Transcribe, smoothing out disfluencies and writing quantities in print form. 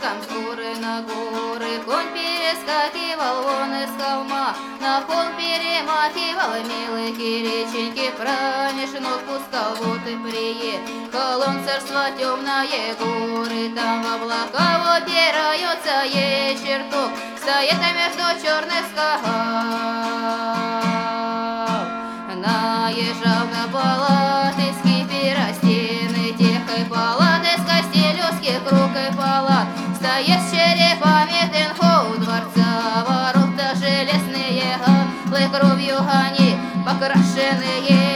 верхом с горы на горы. Конь перескакивал вон из холма, на холм перемахивал милые реченьки, промеж ног пускал, вот и приехал он, царство темное горы. Там в облака упираются ей чертог, стоит между черных скал. Наезжал на палаты с кипиростены, тех и палат из костей людских, круг и палат, стоят с черепами Тынхоу дворца, ворота железные, алой кровью они покрашенные.